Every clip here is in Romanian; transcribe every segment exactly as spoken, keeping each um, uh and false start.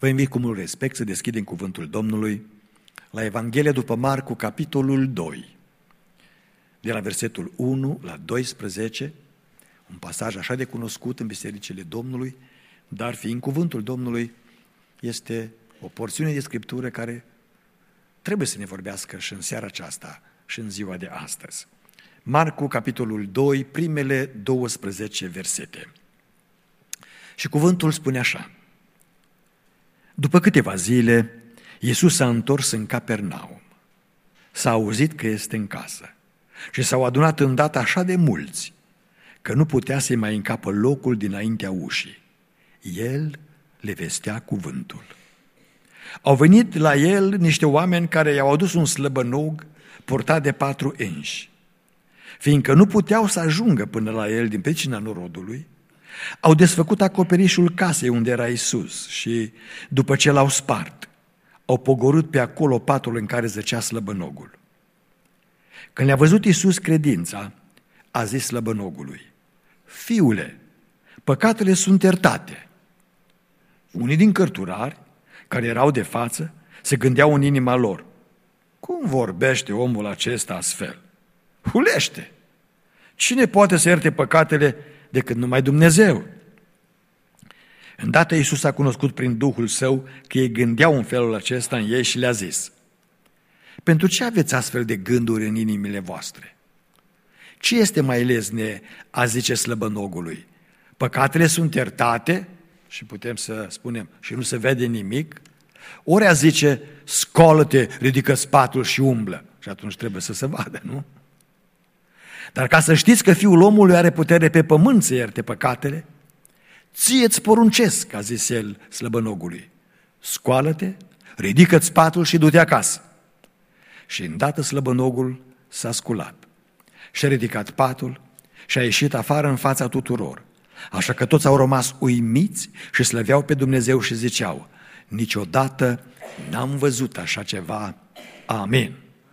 Vă invit cu mult respect să deschidem cuvântul Domnului la Evanghelia după Marcu, capitolul doi, de la versetul unu la doisprezece, un pasaj așa de cunoscut în bisericile Domnului, dar fiind cuvântul Domnului, este o porțiune de Scriptură care trebuie să ne vorbească și în seara aceasta și în ziua de astăzi. Marcu, capitolul doi, primele douăsprezece versete. Și cuvântul spune așa: După câteva zile, Iisus s-a întors în Capernaum. S-a auzit că este în casă și s-au adunat îndată așa de mulți că nu putea să-i mai încapă locul dinaintea ușii. El le vestea cuvântul. Au venit la el niște oameni care i-au adus un slăbănog purtat de patru enși. Fiindcă nu puteau să ajungă până la el din pricina norodului, au desfăcut acoperișul casei unde era Iisus și, după ce l-au spart, au pogorât pe acolo patul în care zăcea slăbănogul. Când le-a văzut Iisus credința, a zis slăbănogului: Fiule, păcatele sunt iertate. Unii din cărturari, care erau de față, se gândeau în inima lor: Cum vorbește omul acesta astfel? Hulește! Cine poate să ierte păcatele decât numai Dumnezeu? Îndată Iisus a cunoscut prin Duhul Său că ei gândeau în felul acesta în ei și le-a zis: Pentru ce aveți astfel de gânduri în inimile voastre? Ce este mai lezne a zice slăbănogului? Păcatele sunt iertate, și putem să spunem, și nu se vede nimic, ori a zice: Scoală-te, ridică spatul și umblă, și atunci trebuie să se vadă, nu? Dar ca să știți că Fiul omului are putere pe pământ să ierte păcatele, ție-ți poruncesc, a zis el slăbănogului: Scoală-te, ridică-ți spatul și du-te acasă. Și îndată slăbănogul s-a sculat și-a ridicat patul și a ieșit afară în fața tuturor. Așa că toți au rămas uimiți și slăveau pe Dumnezeu și ziceau: Niciodată n-am văzut așa ceva. Amin.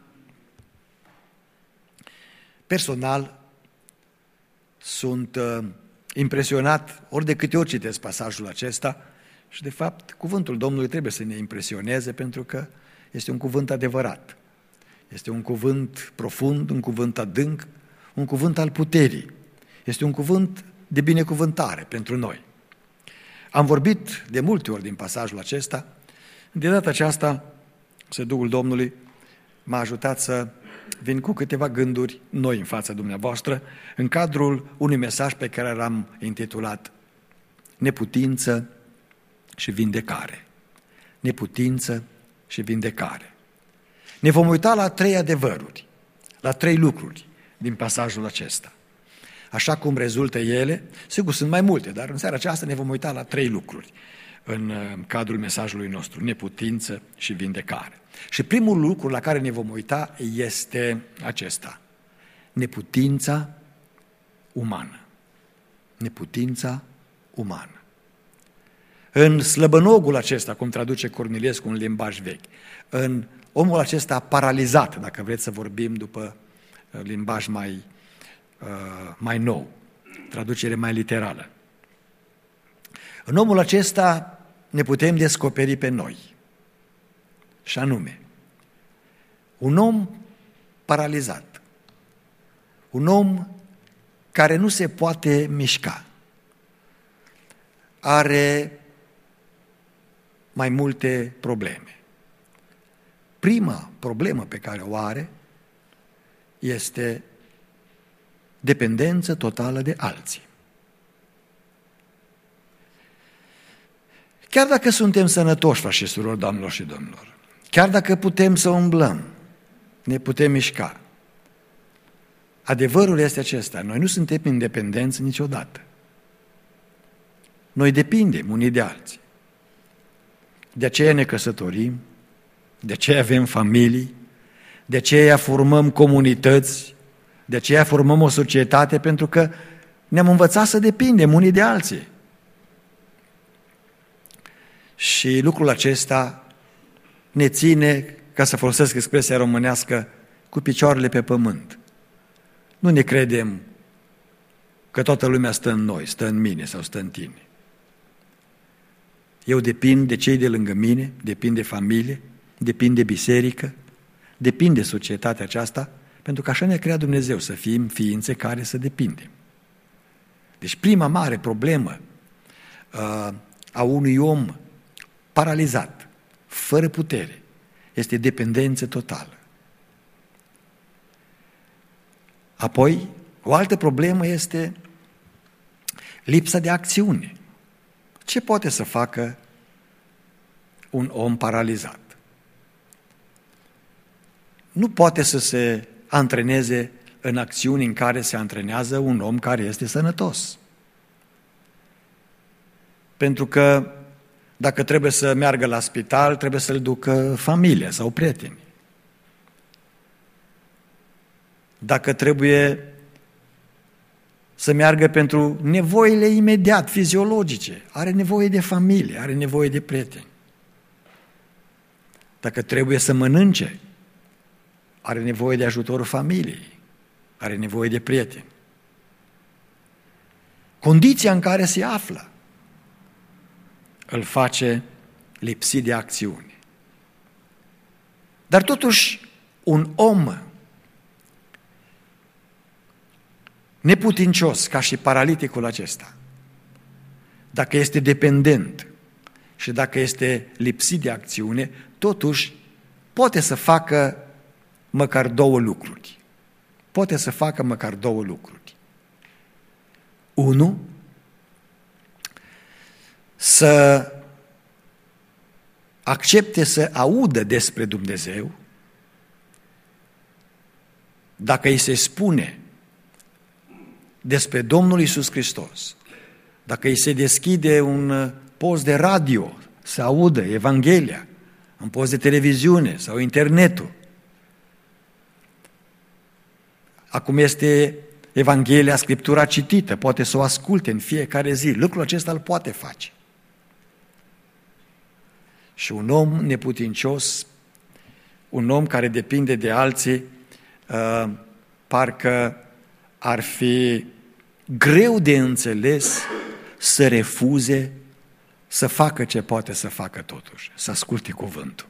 Personal, sunt uh, impresionat ori de câte ori citesc pasajul acesta și, de fapt, cuvântul Domnului trebuie să ne impresioneze pentru că este un cuvânt adevărat. Este un cuvânt profund, un cuvânt adânc, un cuvânt al puterii. Este un cuvânt de binecuvântare pentru noi. Am vorbit de multe ori din pasajul acesta. De data aceasta, să Duhul Domnului m-a ajutat să vin cu câteva gânduri noi în fața dumneavoastră, în cadrul unui mesaj pe care l-am intitulat Neputință și vindecare. Neputință și vindecare. Ne vom uita la trei adevăruri, la trei lucruri din pasajul acesta. Așa cum rezultă ele, sigur sunt mai multe, dar în seara aceasta ne vom uita la trei lucruri în cadrul mesajului nostru, neputință și vindecare. Și primul lucru la care ne vom uita este acesta: neputința umană. Neputința umană. În slăbănogul acesta, cum traduce Corniliescu în limbaj vechi, în omul acesta paralizat, dacă vreți să vorbim după limbaj mai, mai nou, traducere mai literală, în omul acesta ne putem descoperi pe noi. Și anume, un om paralizat, un om care nu se poate mișca, are mai multe probleme. Prima problemă pe care o are este dependență totală de alții. Chiar dacă suntem sănătoși, frați și surori, doamnelor și domnilor, chiar dacă putem să umblăm, ne putem mișca, adevărul este acesta: noi nu suntem independenți niciodată. Noi depindem unii de alții. De aceea ne căsătorim, de aceea avem familii, de aceea formăm comunități, de aceea formăm o societate, pentru că ne-am învățat să depindem unii de alții. Și lucrul acesta ne ține, ca să folosesc expresia românească, cu picioarele pe pământ. Nu ne credem că toată lumea stă în noi, stă în mine sau stă în tine. Eu depind de cei de lângă mine, depind de familie, depind de biserică, depind de societatea aceasta, pentru că așa ne-a creat Dumnezeu, să fim ființe care să depindem. Deci prima mare problemă uh, a unui om paralizat, fără putere, este dependență totală. Apoi, o altă problemă este lipsa de acțiune. Ce poate să facă un om paralizat? Nu poate să se antreneze în acțiuni în care se antrenează un om care este sănătos. Pentru că dacă trebuie să meargă la spital, trebuie să-l ducă familia sau prieteni. Dacă trebuie să meargă pentru nevoile imediat fiziologice, are nevoie de familie, are nevoie de prieteni. Dacă trebuie să mănânce, are nevoie de ajutorul familiei, are nevoie de prieteni. Condiția în care se află îl face lipsit de acțiune. Dar totuși, un om neputincios, ca și paraliticul acesta, dacă este dependent și dacă este lipsit de acțiune, totuși poate să facă măcar două lucruri. Poate să facă măcar două lucruri. Unu, să accepte să audă despre Dumnezeu, dacă îi se spune despre Domnul Iisus Hristos, dacă îi se deschide un post de radio să audă Evanghelia, un post de televiziune sau internetul. Acum este Evanghelia, Scriptura citită, poate să o asculte în fiecare zi. Lucrul acesta îl poate face. Și un om neputincios, un om care depinde de alții, uh, parcă ar fi greu de înțeles să refuze să facă ce poate să facă totuși, să asculte cuvântul.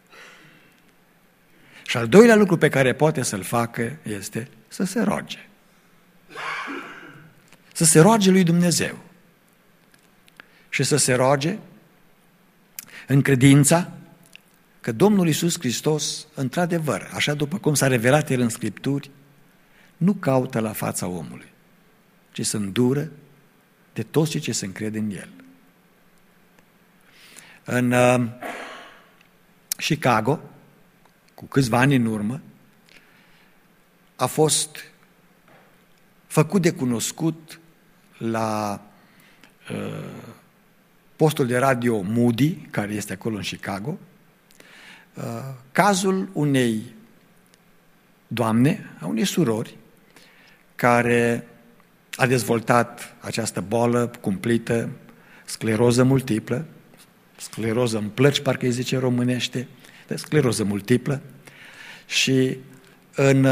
Și al doilea lucru pe care poate să-l facă este să se roage. Să se roage lui Dumnezeu. Și să se roage în credința că Domnul Iisus Hristos, într-adevăr, așa după cum s-a revelat El în Scripturi, nu caută la fața omului, ci se îndură de toți cei ce se încred în El. În uh, Chicago, cu câțiva ani în urmă, a fost făcut de cunoscut la uh, postul de radio Moody, care este acolo în Chicago, uh, cazul unei doamne, a unei surori, care a dezvoltat această boală cumplită, scleroză multiplă, scleroză în plăci, parcă îi zice românește, scleroză multiplă, și în,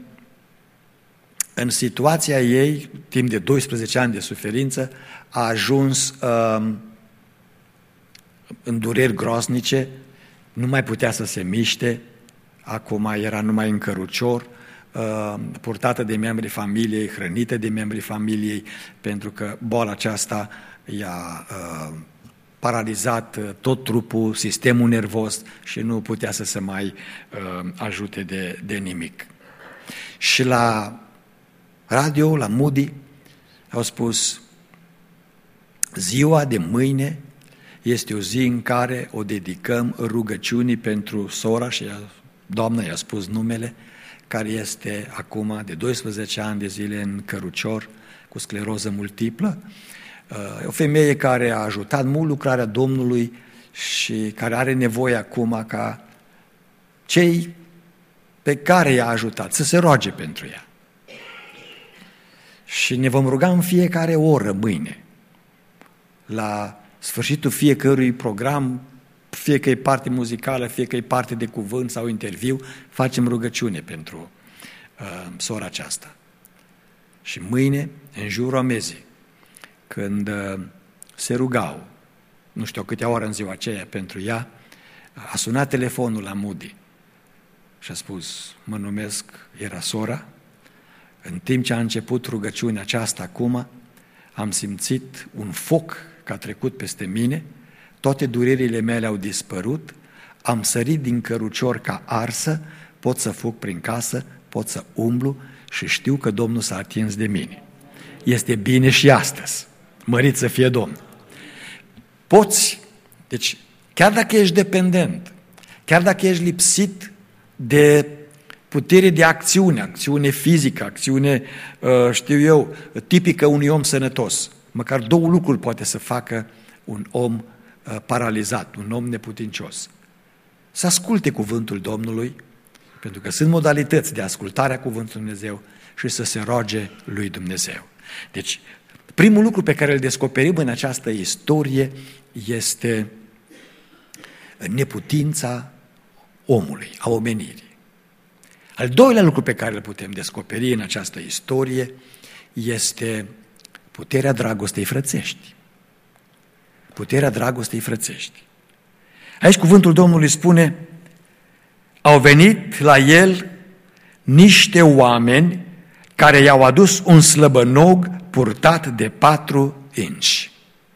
în situația ei, timp de doisprezece ani de suferință, a ajuns um, în dureri groaznice, nu mai putea să se miște, acum era numai în cărucior, uh, purtată de membrii familiei, hrănită de membrii familiei, pentru că boala aceasta i-a uh, paralizat tot trupul, sistemul nervos și nu putea să se mai uh, ajute de, de nimic. Și la radio, la Moody, au spus: ziua de mâine este o zi în care o dedicăm rugăciunii pentru sora, și doamna i-a spus numele, care este acum de doisprezece ani de zile în cărucior cu scleroză multiplă. O femeie care a ajutat mult lucrarea Domnului și care are nevoie acum ca cei pe care i-a ajutat să se roage pentru ea. Și ne vom ruga în fiecare oră mâine, la sfârșitul fiecărui program, fie că e parte muzicală, fie că e parte de cuvânt sau interviu, facem rugăciune pentru uh, sora aceasta. Și mâine, în jurul amezii, când uh, se rugau, nu știu câte ore în ziua aceea pentru ea, a sunat telefonul la Moody și a spus, mă numesc, era sora, în timp ce a început rugăciunea aceasta acum, am simțit un foc că a trecut peste mine, toate durerile mele au dispărut, am sărit din cărucior ca arsă, pot să fug prin casă, pot să umblu și știu că Domnul s-a atins de mine. Este bine și astăzi, mărit să fie Domnul. Poți, deci chiar dacă ești dependent, chiar dacă ești lipsit de putere de acțiune, acțiune fizică, acțiune, știu eu, tipică unui om sănătos, măcar două lucruri poate să facă un om paralizat, un om neputincios. Să asculte cuvântul Domnului, pentru că sunt modalități de ascultare a cuvântului Dumnezeu și să se roage lui Dumnezeu. Deci, primul lucru pe care îl descoperim în această istorie este neputința omului, a omenirii. Al doilea lucru pe care îl putem descoperi în această istorie este puterea dragostei frățești. Puterea dragostei frățești. Aici cuvântul Domnului spune, au venit la el niște oameni care i-au adus un slăbănog purtat de patru inci.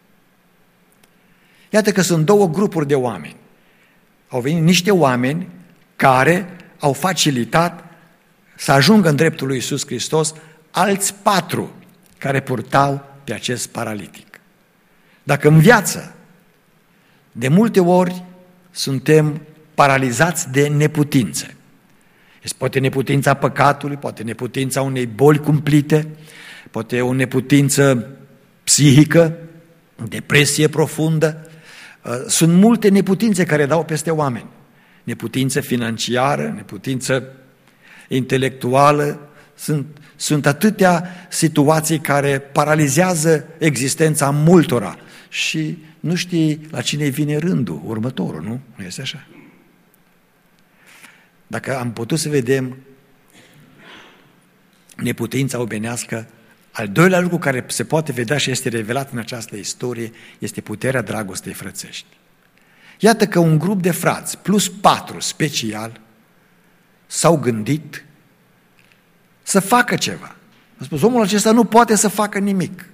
Iată că sunt două grupuri de oameni. Au venit niște oameni care au facilitat să ajungă în dreptul lui Iisus Hristos alți patru care purtau pe acest paralitic. Dacă în viață, de multe ori, suntem paralizați de neputințe. Este poate neputința păcatului, poate neputința unei boli cumplite, poate o neputință psihică, depresie profundă. Sunt multe neputințe care dau peste oameni. Neputință financiară, neputință intelectuală, sunt, sunt atâtea situații care paralizează existența multora și nu știi la cine vine rândul, următorul, nu? Nu este așa? Dacă am putut să vedem neputința omenească, al doilea lucru care se poate vedea și este revelat în această istorie este puterea dragostei frățești. Iată că un grup de frați, plus patru special, s-au gândit să facă ceva. A spus, omul acesta nu poate să facă nimic.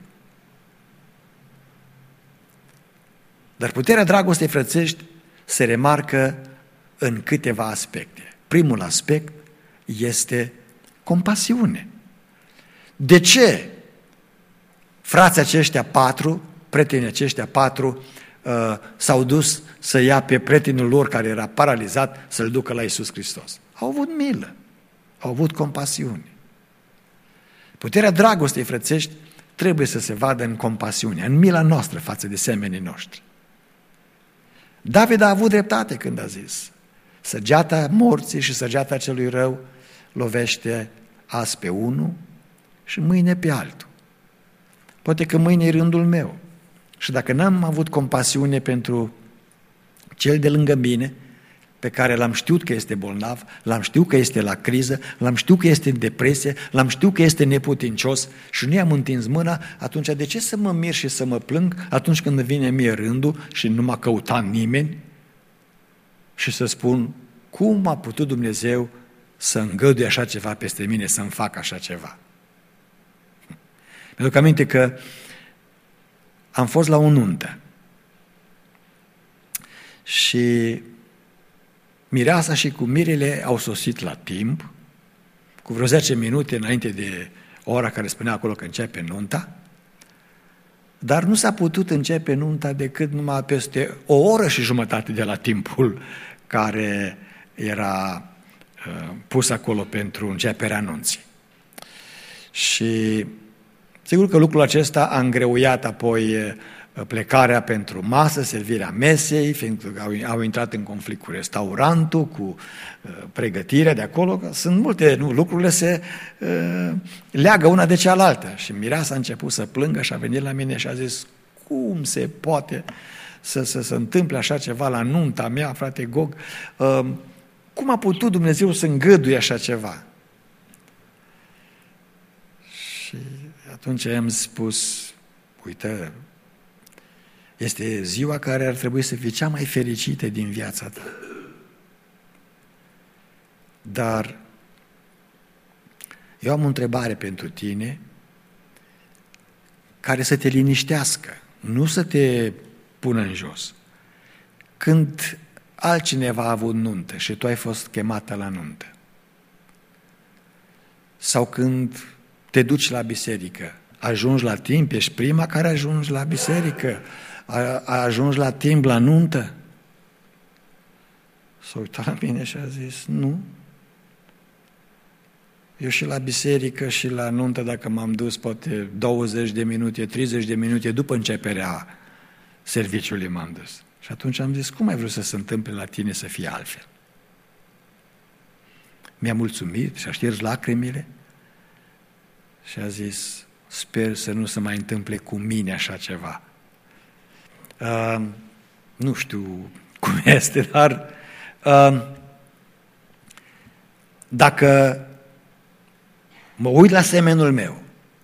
Dar puterea dragostei frățești se remarcă în câteva aspecte. Primul aspect este compasiune. De ce frații aceștia patru, prietenii aceștia patru, uh, s-au dus să ia pe prietenul lor care era paralizat să-l ducă la Iisus Hristos? Au avut milă, au avut compasiune. Puterea dragostei frățești trebuie să se vadă în compasiune, în mila noastră față de semenii noștri. David a avut dreptate când a zis, săgeata morții și săgeata celui rău lovește azi pe unul și mâine pe altul. Poate că mâine e rândul meu. Și dacă n-am avut compasiune pentru cel de lângă mine, pe care l-am știut că este bolnav, l-am știut că este la criză, l-am știut că este în depresie, l-am știut că este neputincios și nu i-am întins mâna, atunci de ce să mă mir și să mă plâng atunci când vine mie rândul și nu m-a căutat nimeni? Și să spun, cum a putut Dumnezeu să îngăduie așa ceva peste mine, să-mi facă așa ceva? Mi-aduc aminte că am fost la o nuntă și mireasa și cu mirele au sosit la timp, cu vreo zece minute înainte de ora care spunea acolo că începe nunta, dar nu s-a putut începe nunta decât numai peste o oră și jumătate de la timpul care era uh, pus acolo pentru începerea anunții. Și sigur că lucrul acesta a îngreuiat apoi plecarea pentru masă, servirea mesei, fiindcă au, au intrat în conflict cu restaurantul, cu uh, pregătirea de acolo, că sunt multe, nu, lucrurile se uh, leagă una de cealaltă. Și mireasa a început să plângă și a venit la mine și a zis, cum se poate să, să se întâmple așa ceva la nunta mea, frate Gog? Uh, cum a putut Dumnezeu să îngăduie așa ceva? Și atunci i-am spus, uite, Este ziua care ar trebui să fie cea mai fericită din viața ta. Dar eu am o întrebare pentru tine care să te liniștească, nu să te pună în jos. Când altcineva a avut nuntă și tu ai fost chemată la nuntă, sau când te duci la biserică, ajungi la timp, ești prima care ajungi la biserică, a, a ajungi la timp la nuntă? S-a uitat la mine și a zis, nu. Eu și la biserică și la nuntă, dacă m-am dus poate douăzeci de minute, treizeci de minute după începerea serviciului m-am dus. Și atunci am zis, cum ai vrut să se întâmple la tine să fie altfel? Mi-a mulțumit și a șters lacrimile și a zis, sper să nu se mai întâmple cu mine așa ceva. Uh, nu știu cum este, dar uh, dacă mă uit la semenul meu,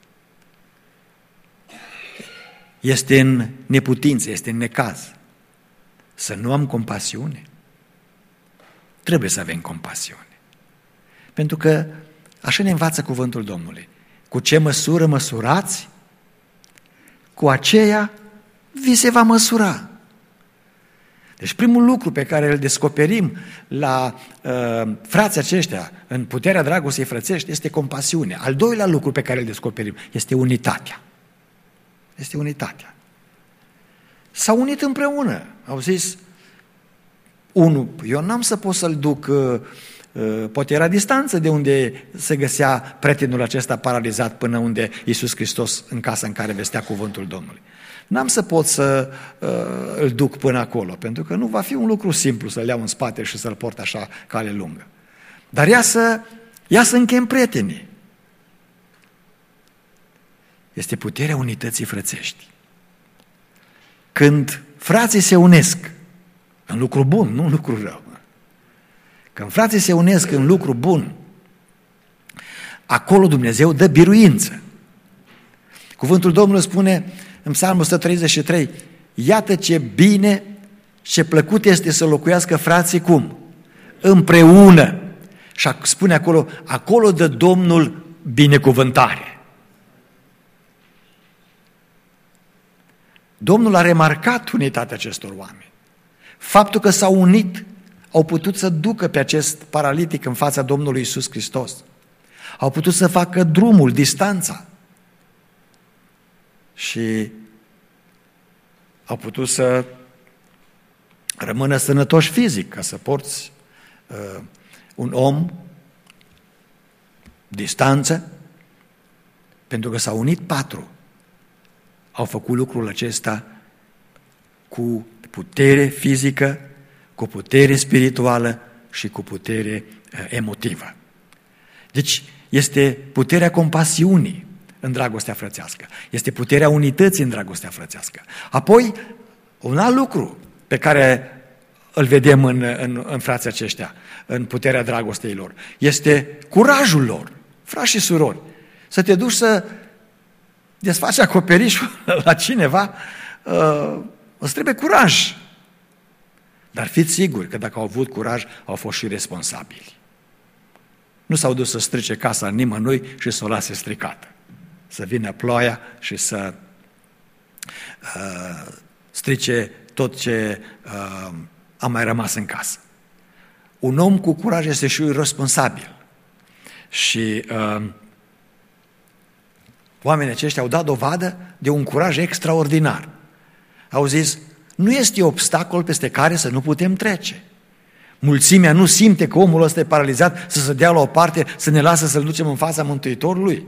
este în neputință, este în necaz, să nu am compasiune? Trebuie să avem compasiune. Pentru că așa ne învață cuvântul Domnului. Cu ce măsură măsurați, cu aceea vi se va măsura. Deci primul lucru pe care îl descoperim la uh, frații aceștia în puterea dragostei frățești este compasiune. Al doilea lucru pe care îl descoperim este unitatea. Este unitatea. S-au unit împreună. Au zis, unul, eu n-am să pot să-l duc, uh, uh, poate era distanță de unde se găsea prietenul acesta paralizat până unde Iisus Hristos în casa în care vestea cuvântul Domnului. N-am să pot să uh, îl duc până acolo, pentru că nu va fi un lucru simplu să-l iau în spate și să-l port așa cale lungă. Dar ia să, ia să închem prietenii. Este puterea unității frățești. Când frații se unesc în lucru bun, nu în lucru rău. Când frații se unesc în lucru bun, acolo Dumnezeu dă biruință. Cuvântul Domnului spune în Psalmul o sută treizeci și trei, iată ce bine, ce plăcut este să locuiască frații cum? Împreună. Și spune acolo, acolo dă Domnul binecuvântare. Domnul a remarcat unitatea acestor oameni. Faptul că s-au unit, au putut să ducă pe acest paralitic în fața Domnului Iisus Hristos. Au putut să facă drumul, distanța. Și au putut să rămână sănătoși fizic, ca să porți uh, un om distanță, pentru că s-au unit patru. Au făcut lucrul acesta cu putere fizică, cu putere spirituală și cu putere uh, emotivă. Deci este puterea compasiunii în dragostea frățească. Este puterea unității în dragostea frățească. Apoi, un alt lucru pe care îl vedem în, în, în frații aceștia, în puterea dragostei lor, este curajul lor, frați și surori. Să te duci să desfaci acoperișul la cineva, uh, îți trebuie curaj. Dar fiți siguri că dacă au avut curaj, au fost și responsabili. Nu s-au dus să strice casa nimănui și să o lase stricată. Să vină ploaia și să uh, strice tot ce uh, a mai rămas în casă. Un om cu curaj este și responsabil. Și uh, oamenii aceștia au dat dovadă de un curaj extraordinar. Au zis, nu este obstacol peste care să nu putem trece. Mulțimea nu simte că omul ăsta e paralizat să se dea la o parte, să ne lasă să-l ducem în fața Mântuitorului.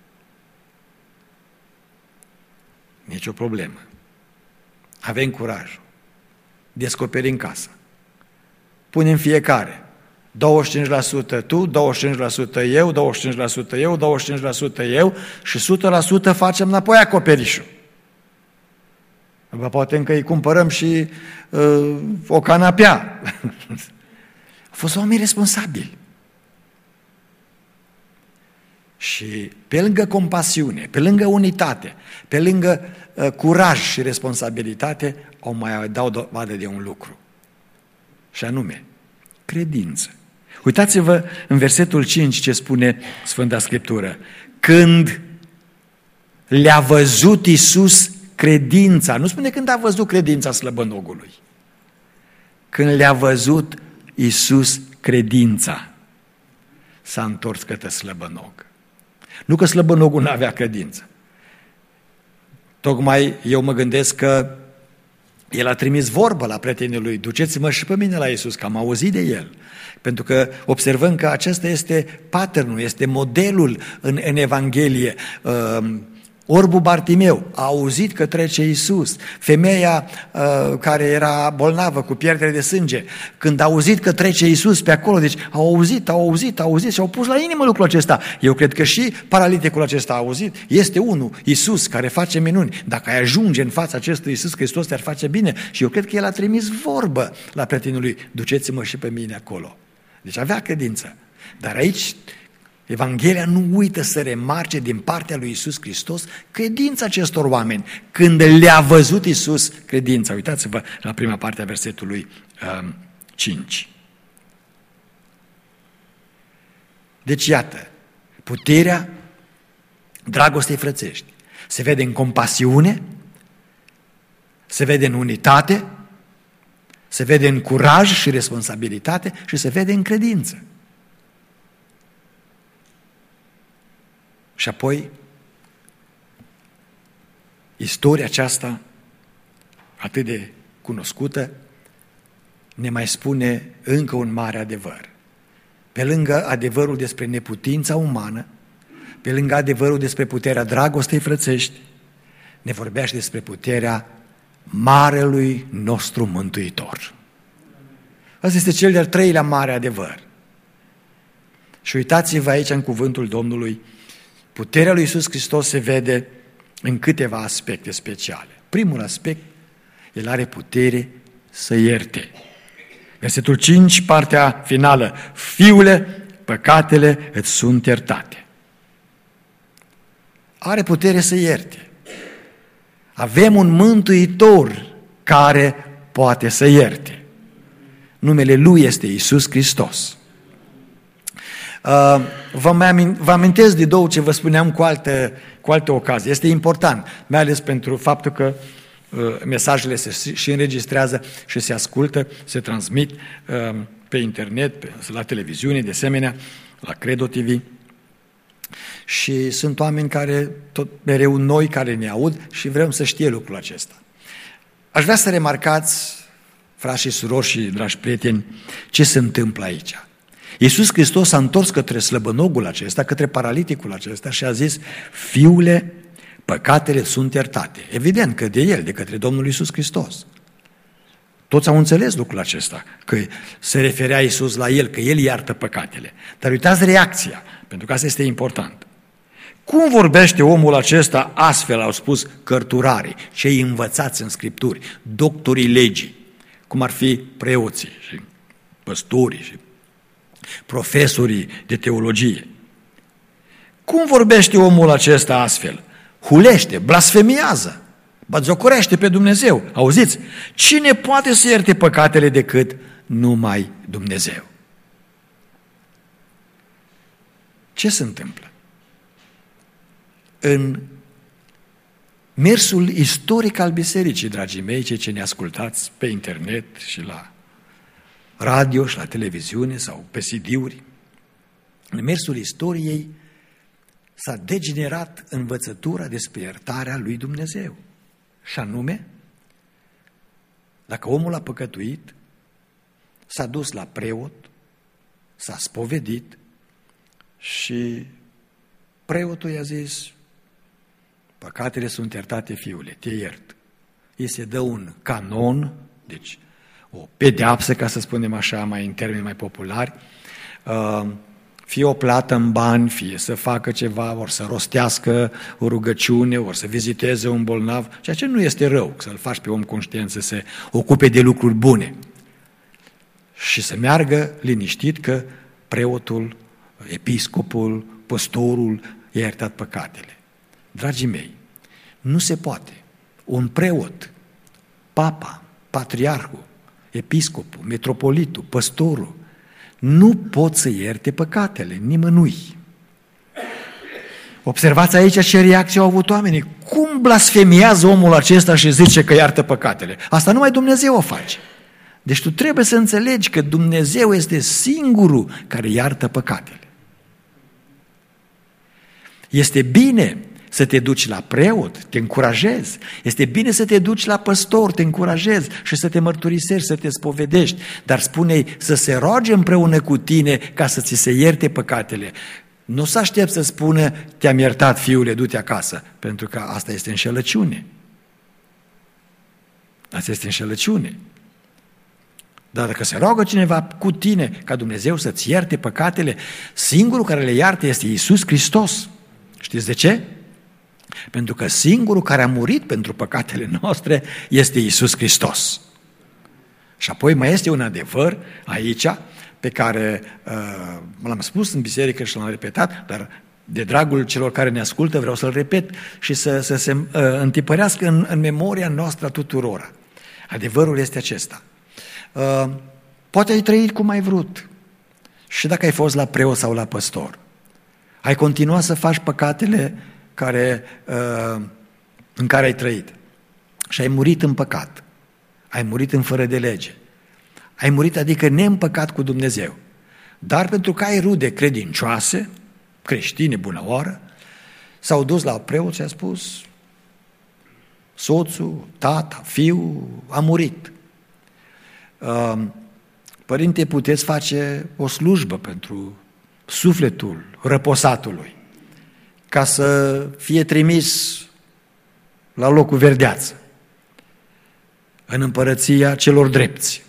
Nici o problemă. Avem curaj. Descoperim casa. Punem fiecare. douăzeci și cinci la sută tu, douăzeci și cinci la sută eu, douăzeci și cinci la sută eu, douăzeci și cinci la sută eu și o sută la sută facem înapoi acoperișul. Poate încă îi cumpărăm și uh, o canapea. Au fost oameni responsabili. Și pe lângă compasiune, pe lângă unitate, pe lângă uh, curaj și responsabilitate, au mai dau dovadă de un lucru. Și anume, credință. Uitați-vă în versetul cinci ce spune Sfânta Scriptură. Când le-a văzut Iisus credința, nu spune când a văzut credința slăbănogului, când le-a văzut Iisus credința, s-a întors către slăbănog. Nu că slăbănogul nu avea credință. Tocmai eu mă gândesc că el a trimis vorbă la prietenii lui, duceți-mă și pe mine la Iisus, că am auzit de el. Pentru că observăm că acesta este patternul, este modelul în, în Evanghelie. Uh, Orbul Bartimeu a auzit că trece Iisus. Femeia uh, care era bolnavă cu pierdere de sânge, când a auzit că trece Iisus pe acolo, deci au auzit, au auzit, au auzit și au pus la inimă lucrul acesta. Eu cred că și paraliticul acesta a auzit. Este unul, Iisus, care face minuni. Dacă ai ajunge în fața acestui Iisus Hristos, te-ar face bine. Și eu cred că el a trimis vorbă la prietenul lui, duceți-mă și pe mine acolo. Deci avea credință. Dar aici Evanghelia nu uită să remarce din partea lui Iisus Hristos credința acestor oameni. Când le-a văzut Iisus credința. Uitați-vă la prima parte a versetului um, cinci. Deci iată, puterea dragostei frățești se vede în compasiune, se vede în unitate, se vede în curaj și responsabilitate și se vede în credință. Și apoi, istoria aceasta atât de cunoscută ne mai spune încă un mare adevăr. Pe lângă adevărul despre neputința umană, pe lângă adevărul despre puterea dragostei frățești, ne vorbește despre puterea marelui nostru Mântuitor. Asta este cel de-al treilea mare adevăr. Și uitați-vă aici în cuvântul Domnului, puterea lui Iisus Hristos se vede în câteva aspecte speciale. Primul aspect, el are putere să ierte. Versetul cinci, partea finală, Fiule, păcatele îți sunt iertate. Are putere să ierte. Avem un Mântuitor care poate să ierte. Numele Lui este Iisus Hristos. Uh, vă, mai vă amintesc de două ce vă spuneam cu alte, cu alte ocazii. Este important, mai ales pentru faptul că uh, mesajele se și înregistrează și se ascultă, se transmit uh, pe internet, pe, la televiziune, de asemenea, la Credo T V. Și sunt oameni care, tot mereu noi care ne aud și vrem să știe lucrul acesta. Aș vrea să remarcați, frați și surori și dragi prieteni, ce se întâmplă aici. Iisus Hristos s-a întors către slăbănogul acesta, către paraliticul acesta și a zis, Fiule, păcatele sunt iertate. Evident că de el, de către Domnul Iisus Hristos. Toți au înțeles lucrul acesta, că se referea Iisus la el, că el iartă păcatele. Dar uitați reacția, pentru că asta este important. Cum vorbește omul acesta astfel, au spus cărturarii, cei învățați în Scripturi, doctorii legii, cum ar fi preoții și păstorii și profesorii de teologie. Cum vorbește omul acesta astfel? Hulește, blasfemiază, batjocorește pe Dumnezeu. Auziți? Cine poate să ierte păcatele decât numai Dumnezeu? Ce se întâmplă? În mersul istoric al bisericii, dragii mei, cei ce ne ascultați pe internet și la radio și la televiziune sau pe C D-uri, în mersul istoriei s-a degenerat învățătura despre iertarea lui Dumnezeu. Și anume, dacă omul a păcătuit, s-a dus la preot, s-a spovedit și preotul i-a zis, păcatele sunt iertate, fiule, te iert. Îi se dă un canon, deci o pedeapsă, ca să spunem așa, mai în termeni mai populari, fie o plată în bani, fie să facă ceva, ori să rostească o rugăciune, ori să viziteze un bolnav, ceea ce nu este rău, să-l faci pe om conștient să se ocupe de lucruri bune. Și să meargă liniștit că preotul, episcopul, păstorul i-a iertat păcatele. Dragii mei, nu se poate. Un preot, papa, patriarhul, episcopul, metropolitul, păstorul, nu pot să ierte păcatele nimănui. Observați aici ce reacție au avut oamenii. Cum blasfemiază omul acesta și zice că iartă păcatele? Asta numai Dumnezeu o face. Deci tu trebuie să înțelegi că Dumnezeu este singurul care iartă păcatele. Este bine să te duci la preot, te încurajezi. Este bine să te duci la păstor, te încurajezi și să te mărturisești, să te spovedești. Dar spune-i să se roage împreună cu tine ca să ți se ierte păcatele. Nu să aștept să spună, te-am iertat, fiule, du-te acasă, pentru că asta este înșelăciune. Asta este înșelăciune. Dar dacă se roagă cineva cu tine ca Dumnezeu să-ți ierte păcatele, singurul care le iartă este Iisus Hristos. Știți de ce? Pentru că singurul care a murit pentru păcatele noastre este Iisus Hristos. Și apoi mai este un adevăr aici pe care uh, l-am spus în biserică și l-am repetat, dar de dragul celor care ne ascultă vreau să-l repet și să, să se uh, întipărească în, în memoria noastră tuturora. Adevărul este acesta. Uh, poate ai trăit cum ai vrut și dacă ai fost la preot sau la păstor, ai continuat să faci păcatele care, uh, în care ai trăit și ai murit în păcat, ai murit în fără de lege, ai murit adică neîmpăcat cu Dumnezeu, dar pentru că ai rude credincioase, creștine bună oară, s-au dus la preot și a spus soțul, tata, fiul a murit. Părinte, puteți face o slujbă pentru sufletul răposatului ca să fie trimis la locul verdeață în împărăția celor drepți.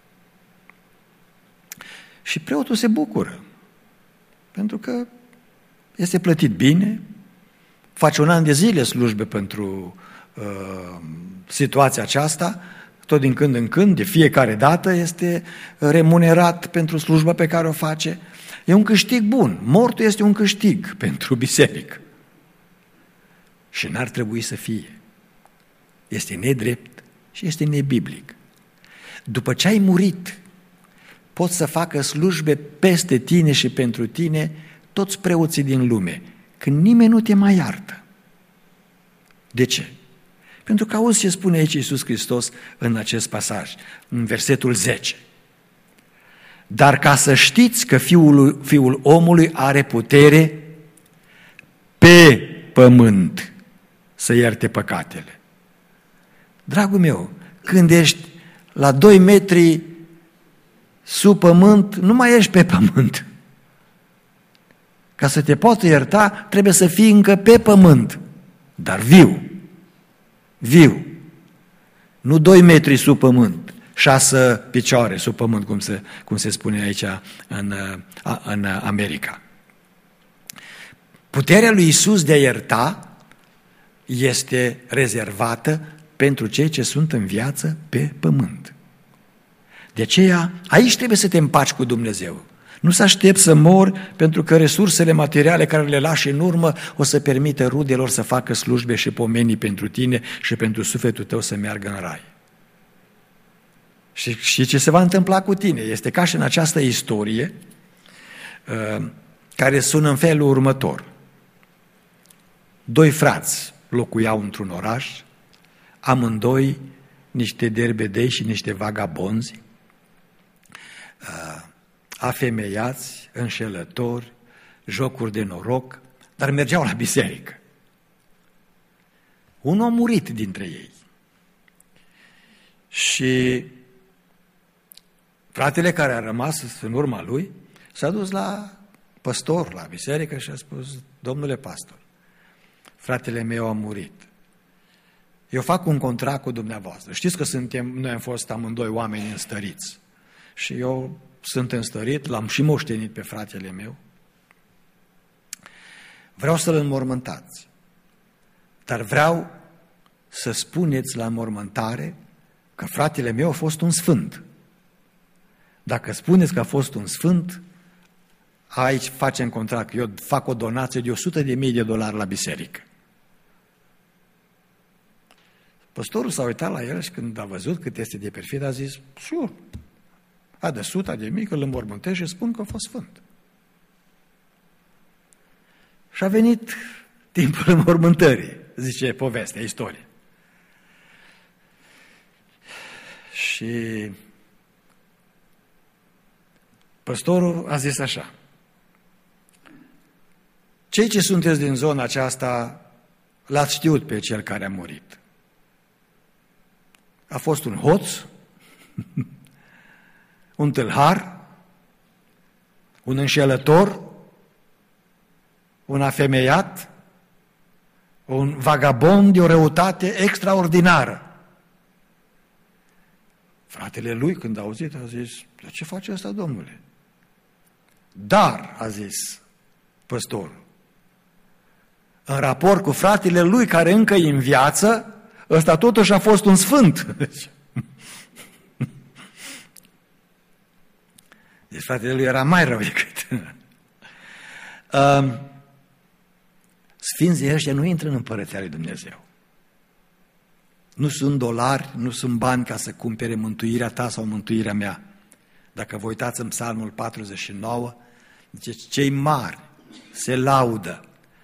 Și preotul se bucură pentru că este plătit bine, face un an de zile slujbe pentru uh, situația aceasta, tot din când în când, de fiecare dată este remunerat pentru slujba pe care o face. E un câștig bun. Mortul este un câștig pentru biserică. Și n-ar trebui să fie. Este nedrept și este nebiblic. După ce ai murit, pot să facă slujbe peste tine și pentru tine toți preoții din lume, când nimeni nu te mai iartă. De ce? Pentru că auzi ce spune aici Iisus Hristos în acest pasaj, în versetul zece. Dar ca să știți că Fiul, Fiul omului are putere pe pământ să ierte păcatele. Dragul meu, când ești la doi metri sub pământ, nu mai ești pe pământ. Ca să te poată ierta, trebuie să fii încă pe pământ, dar viu. Viu. Nu doi metri sub pământ, șase picioare sub pământ, cum se, cum se spune aici în, în America. Puterea lui Iisus de a ierta este rezervată pentru cei ce sunt în viață pe pământ. De aceea, aici trebuie să te împaci cu Dumnezeu. Nu să aștepți să mori pentru că resursele materiale care le lași în urmă o să permită rudelor să facă slujbe și pomenii pentru tine și pentru sufletul tău să meargă în rai. Și, și ce se va întâmpla cu tine? Este ca și în această istorie uh, care sună în felul următor. Doi frați locuiau într-un oraș, amândoi niște derbedei și niște vagabonzi, uh, afemeiați, înșelători, jocuri de noroc, dar mergeau la biserică. Unul a murit dintre ei. Și fratele care a rămas în urma lui s-a dus la păstor, la biserică și a spus: domnule pastor, fratele meu a murit. Eu fac un contract cu dumneavoastră. Știți că suntem, noi am fost amândoi oameni înstăriți. Și eu sunt înstărit, l-am și moștenit pe fratele meu. Vreau să-l înmormântați. Dar vreau să spuneți la înmormântare că fratele meu a fost un sfânt. Dacă spuneți că a fost un sfânt, aici facem contract, eu fac o donație de o sută de mii de dolari la biserică. Păstorul s-a uitat la el și când a văzut cât este de perfid, a zis, sure, a de suta de mii că îl înmormântesc și spun că a fost sfânt. Și a venit timpul înmormântării, zice povestea, istorie. Și păstorul a zis așa, cei ce sunteți din zona aceasta l-ați știut pe cel care a murit. A fost un hoț, un tâlhar, un înșelător, un afemeiat, un vagabond de o răutate extraordinară. Fratele lui, când a auzit, a zis, dar ce face ăsta, domnule? Dar, a zis păstorul, în raport cu fratele lui care încă e în viață, ăsta totuși a fost un sfânt. Deci fratele lui era mai rău decât. Um, Sfinții ăștia nu intră în Împărăția lui Dumnezeu. Nu sunt dolari, nu sunt bani ca să cumpere mântuirea ta sau mântuirea mea. Dacă vă uitați în Psalmul patruzeci și nouă, zice, cei mari se laudă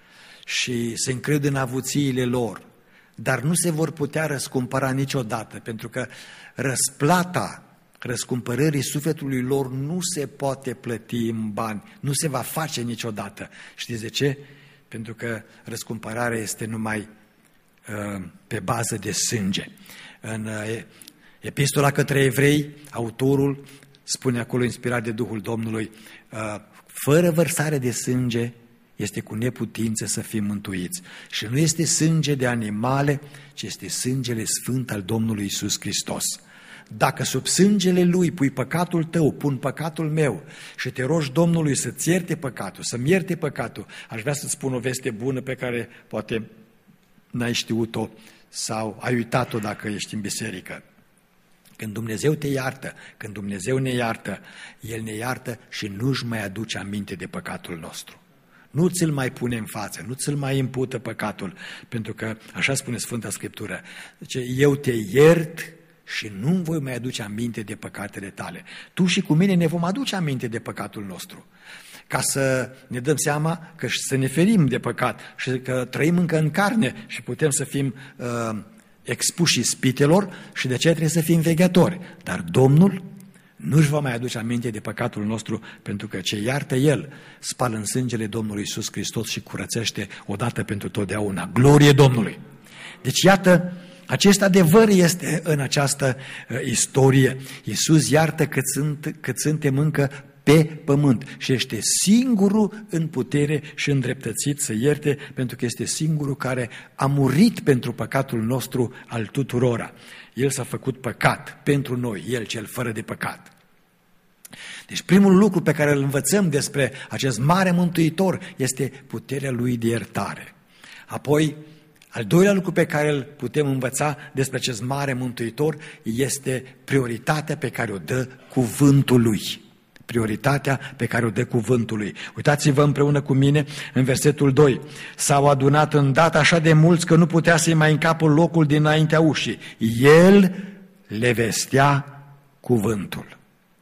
și se încred în avuțiile lor, dar nu se vor putea răscumpăra niciodată, pentru că răsplata răscumpărării sufletului lor nu se poate plăti în bani, nu se va face niciodată. Știți de ce? Pentru că răscumpărarea este numai uh, pe bază de sânge. În uh, Epistola către Evrei, autorul spune acolo, inspirat de Duhul Domnului, uh, fără vărsare de sânge este cu neputință să fim mântuiți. Și nu este sânge de animale, ci este sângele sfânt al Domnului Iisus Hristos. Dacă sub sângele Lui pui păcatul tău, pun păcatul meu și te rogi Domnului să-ți ierte păcatul, să-mi ierte păcatul, aș vrea să-ți spun o veste bună pe care poate n-ai știut-o sau ai uitat-o dacă ești în biserică. Când Dumnezeu te iartă, când Dumnezeu ne iartă, El ne iartă și nu-și mai aduce aminte de păcatul nostru. Nu ți-l mai pune în față, nu ți-l mai impută păcatul, pentru că, așa spune Sfânta Scriptură, zice, eu te iert și nu-mi voi mai aduce aminte de păcatele tale. Tu și cu mine ne vom aduce aminte de păcatul nostru, ca să ne dăm seama că să ne ferim de păcat și că trăim încă în carne și putem să fim uh, expuși ispitelor și de aceea trebuie să fim veghetori. Dar Domnul nu-și va mai aduce aminte de păcatul nostru, pentru că ce iartă El spală în sângele Domnului Iisus Hristos și curățește odată pentru totdeauna. Glorie Domnului! Deci iată, acest adevăr este în această uh, istorie. Iisus iartă cât, sunt, cât suntem încă pe pământ și este singurul în putere și îndreptățit să ierte, pentru că este singurul care a murit pentru păcatul nostru al tuturora. El s-a făcut păcat pentru noi, El cel fără de păcat. Deci primul lucru pe care îl învățăm despre acest mare mântuitor este puterea Lui de iertare. Apoi, al doilea lucru pe care îl putem învăța despre acest mare mântuitor este prioritatea pe care o dă cuvântul Lui. Prioritatea pe care o dă cuvântul Lui. Uitați-vă împreună cu mine în versetul doi. S-au adunat îndată așa de mulți că nu putea să-i mai încapă locul dinaintea ușii. El le vestea cuvântul.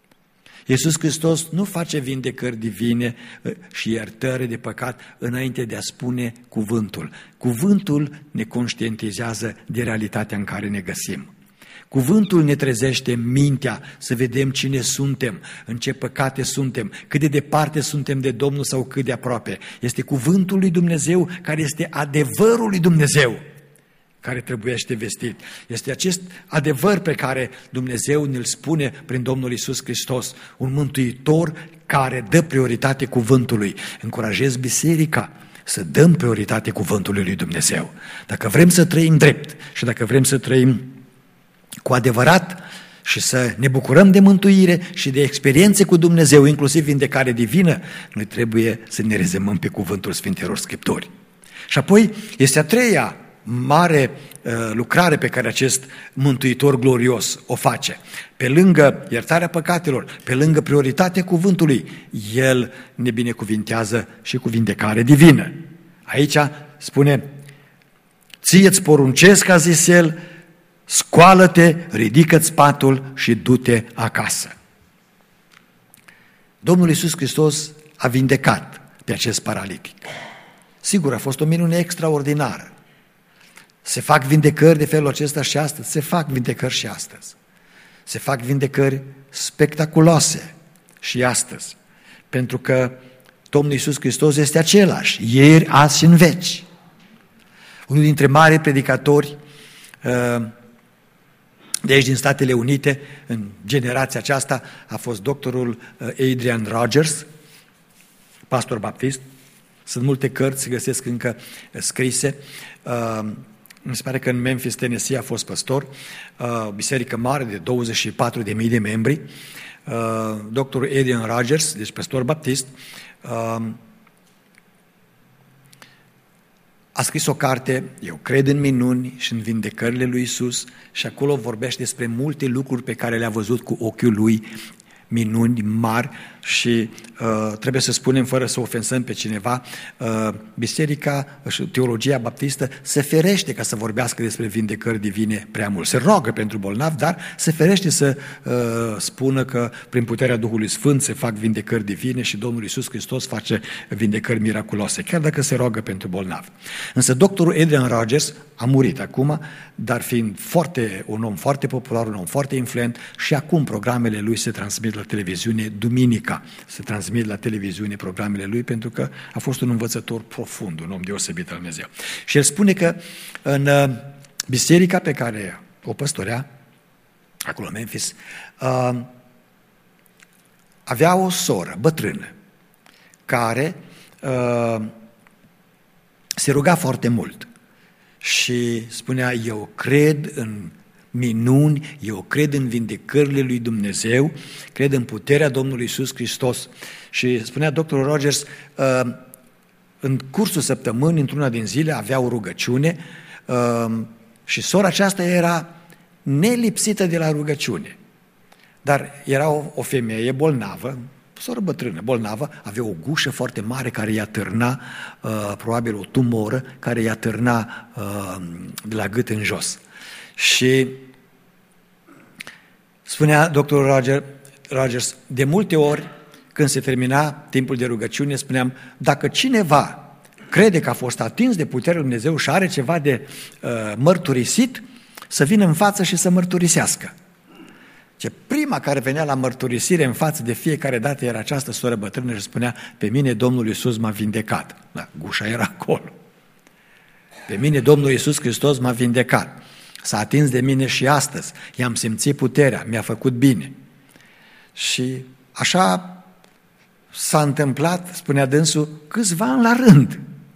Iisus Hristos nu face vindecări divine și iertări de păcat înainte de a spune cuvântul. Cuvântul ne conștientizează de realitatea în care ne găsim. Cuvântul ne trezește mintea să vedem cine suntem, în ce păcate suntem, cât de departe suntem de Domnul sau cât de aproape. Este cuvântul lui Dumnezeu care este adevărul lui Dumnezeu care trebuiește vestit. Este acest adevăr pe care Dumnezeu ne-l spune prin Domnul Iisus Hristos, un mântuitor care dă prioritate cuvântului. Încurajez biserica să dăm prioritate cuvântului lui Dumnezeu. Dacă vrem să trăim drept și dacă vrem să trăim cu adevărat și să ne bucurăm de mântuire și de experiențe cu Dumnezeu, inclusiv vindecare divină, noi trebuie să ne rezemăm pe cuvântul Sfintelor Scripturi. Și apoi este a treia mare uh, lucrare pe care acest Mântuitor glorios o face. Pe lângă iertarea păcatelor, pe lângă prioritatea cuvântului, El ne binecuvintează și cu vindecare divină. Aici spune, ție-ți poruncesc, a zis El, scoală-te, ridică-ți patul și du-te acasă. Domnul Iisus Hristos a vindecat pe acest paralitic. Sigur, a fost o minune extraordinară. Se fac vindecări de felul acesta și astăzi, se fac vindecări și astăzi. Se fac vindecări spectaculoase și astăzi, pentru că Domnul Iisus Hristos este același, ieri, azi și în veci. Unul dintre mari predicatori de aici din Statele Unite, în generația aceasta, a fost doctorul Adrian Rogers, pastor baptist. Sunt multe cărți, se găsesc încă scrise. Mi se pare că în Memphis, Tennessee a fost păstor, biserică mare de douăzeci și patru de mii de membri. Doctorul Adrian Rogers, deci păstor baptist, a scris o carte, Eu cred în minuni și în vindecările lui Iisus, și acolo vorbește despre multe lucruri pe care le-a văzut cu ochiul lui, minuni mari, și uh, trebuie să spunem, fără să ofensăm pe cineva, uh, biserica și teologia baptistă se ferește ca să vorbească despre vindecări divine prea mult. Se roagă pentru bolnavi, dar se ferește să uh, spună că prin puterea Duhului Sfânt se fac vindecări divine și Domnul Iisus Hristos face vindecări miraculoase, chiar dacă se roagă pentru bolnavi. Însă doctorul Adrian Rogers a murit acum, dar fiind foarte, un om foarte popular, un om foarte influent, și acum programele lui se transmit la televiziune duminica. Se transmit la televiziune programele lui, pentru că a fost un învățător profund, un om deosebit al Dumnezeu. Și el spune că în biserica pe care o păstorea, acolo în Memphis, avea o soră bătrână care se ruga foarte mult și spunea, eu cred în minuni, eu cred în vindecările lui Dumnezeu, cred în puterea Domnului Iisus Hristos. Și spunea doctorul Rogers, în cursul săptămânii, într-una din zile, avea o rugăciune și sora aceasta era nelipsită de la rugăciune. Dar era o, o femeie bolnavă, soră bătrână, bolnavă, avea o gușă foarte mare care i-a târna, probabil o tumoră, care i-a târna de la gât în jos. Și spunea doctorul Roger, Rogers, de multe ori când se termina timpul de rugăciune, spuneam, dacă cineva crede că a fost atins de puterea lui Dumnezeu și are ceva de uh, mărturisit, să vină în față și să mărturisească. Ce prima care venea la mărturisire în față de fiecare dată era această soră bătrână și spunea, pe mine Domnul Iisus m-a vindecat. Da, gușa era acolo. Pe mine Domnul Iisus Hristos m-a vindecat. S-a atins de mine și astăzi, i-am simțit puterea, mi-a făcut bine. Și așa s-a întâmplat, spunea dânsul, câțiva ani la rând.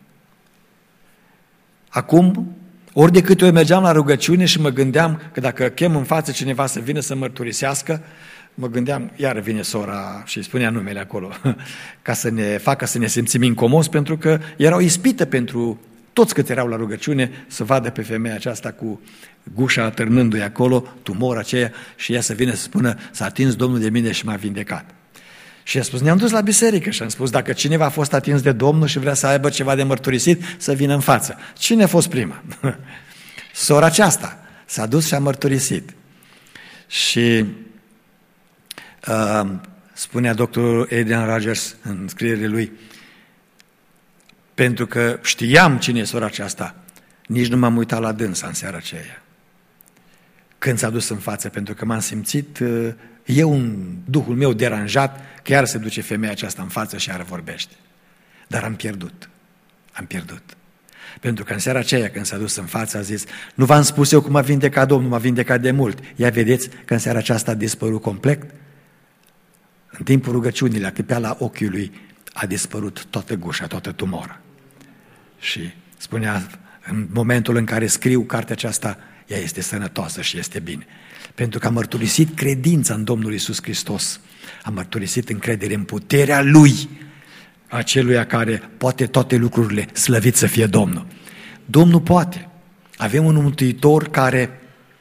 Acum, ori de câte ori mergeam la rugăciune și mă gândeam că dacă chem în față cineva să vină să mărturisească, mă gândeam, iară vine sora și spunea numele acolo, ca să ne facă să ne simțim incomos, pentru că era o ispită pentru toți cât erau la rugăciune să vadă pe femeia aceasta cu gușa târnându-i acolo, tumora aceea, și ea să vină să spună, s-a atins Domnul de mine și m-a vindecat. Și a spus, ne-am dus la biserică și am spus, dacă cineva a fost atins de Domnul și vrea să aibă ceva de mărturisit, să vină în față. Cine a fost prima? Sora aceasta s-a dus și a mărturisit. Și uh, spunea doctorul Adrian Rogers în scrierile lui, pentru că știam cine e sora aceasta, nici nu m-am uitat la dânsa în seara aceea, când s-a dus în față, pentru că m-am simțit, eu în duhul meu deranjat, că iar se duce femeia aceasta în față și iar vorbește. Dar am pierdut, am pierdut. Pentru că în seara aceea, când s-a dus în față, a zis, nu v-am spus eu cum m-a vindecat Domnul, m-a vindecat de mult. Ia vedeți că în seara aceasta a dispărut complet. În timpul rugăciunii, la clipea la ochiul lui, a dispărut toată gușa, toată tumora. Și spunea, în momentul în care scriu cartea aceasta, ea este sănătoasă și este bine. Pentru că a mărturisit credința în Domnul Iisus Hristos, a mărturisit încredere în puterea Lui, aceluia care poate toate lucrurile, slăvit să fie Domnul. Domnul poate, Avem un Mântuitor care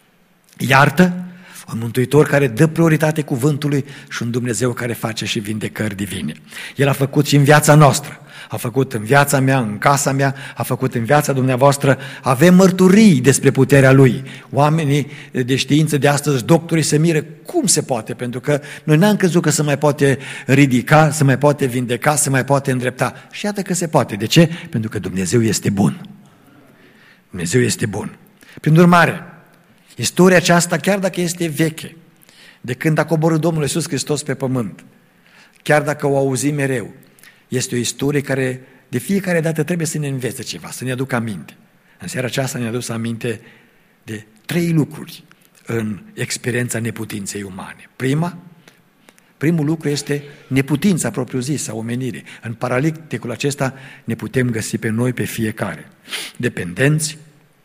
iartă, un Mântuitor care dă prioritate cuvântului și un Dumnezeu care face și vindecări divine. El a făcut și în viața noastră, a făcut în viața mea, în casa mea, a făcut în viața dumneavoastră. Avem mărturii despre puterea Lui. Oamenii de știință de astăzi, doctorii, se miră cum se poate, pentru că noi n-am crezut că se mai poate ridica, se mai poate vindeca, se mai poate îndrepta. Și iată că se poate. De ce? Pentru că Dumnezeu este bun. Dumnezeu este bun. Prin urmare, istoria aceasta, chiar dacă este veche, de când a coborât Domnul Iisus Hristos pe pământ, chiar dacă o auzim mereu, este o istorie care de fiecare dată trebuie să ne învețe ceva, să ne aducă aminte. În seara aceasta ne-a adus aminte de trei lucruri în experiența neputinței umane. Prima, primul lucru este neputința propriu-zisă a omenirii. În paraliticul acesta ne putem găsi pe noi, pe fiecare. Dependenți,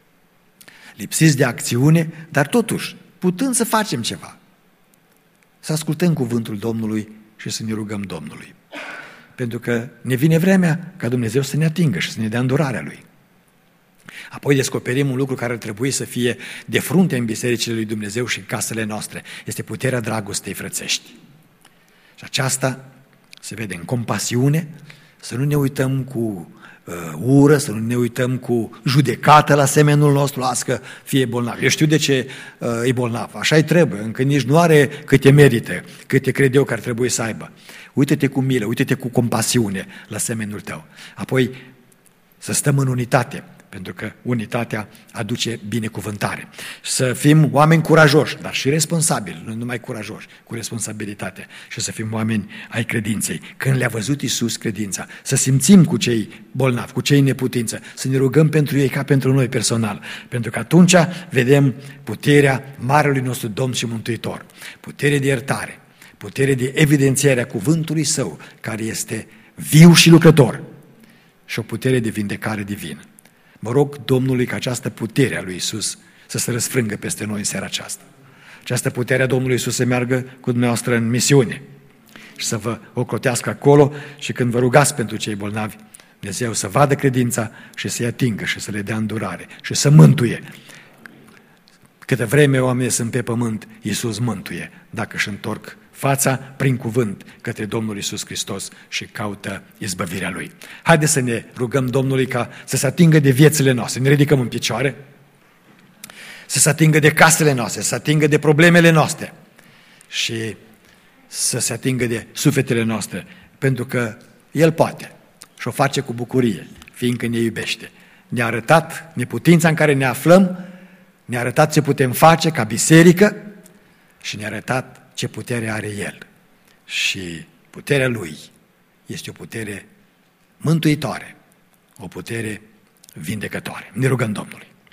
lipsiți de acțiune, dar totuși putând să facem ceva. Să ascultăm cuvântul Domnului și să ne rugăm Domnului. Pentru că ne vine vremea ca Dumnezeu să ne atingă și să ne dea îndurarea Lui. Apoi descoperim un lucru care ar trebui să fie de frunte în bisericile lui Dumnezeu și în casele noastre. Este puterea dragostei frățești. Și aceasta se vede în compasiune, să nu ne uităm cu uh, ură, să nu ne uităm cu judecată la semenul nostru, las că fie bolnav. Eu știu de ce uh, e bolnav, așa-i trebuie, încă nici nu are câte merită, câte cred eu că ar trebui să aibă. Uită-te cu milă, uită-te cu compasiune la semenul tău. Apoi să stăm în unitate, pentru că unitatea aduce binecuvântare. Să fim oameni curajoși, dar și responsabili, nu numai curajoși, cu responsabilitate. Și să fim oameni ai credinței. Când le-a văzut Iisus credința, să simțim cu cei bolnavi, cu cei neputință, să ne rugăm pentru ei ca pentru noi personal. Pentru că atunci vedem puterea Marelui nostru Domn și Mântuitor. Putere de iertare, putere de evidențiare a cuvântului Său, care este viu și lucrător, și o putere de vindecare divină. Mă rog Domnului ca această putere a lui Iisus să se răsfrângă peste noi în seara aceasta. Această putere a Domnului Iisus să meargă cu dumneavoastră în misiune și să vă ocrotească acolo și când vă rugați pentru cei bolnavi, Dumnezeu să vadă credința și să-i atingă și să le dea îndurare și să mântuie. Câtă vreme oamenii sunt pe pământ, Iisus mântuie dacă își întorc fața prin cuvânt către Domnul Iisus Hristos și caută izbăvirea Lui. Haideți să ne rugăm Domnului ca să se atingă de viețile noastre. Ne ridicăm în picioare, să se atingă de casele noastre, să se atingă de problemele noastre și să se atingă de sufletele noastre, pentru că El poate și o face cu bucurie, fiindcă ne iubește. Ne-a arătat neputința în care ne aflăm, ne-a arătat ce putem face ca biserică și ne-a arătat ce putere are El. Și puterea Lui este o putere mântuitoare, o putere vindecătoare. Ne rugăm Domnului.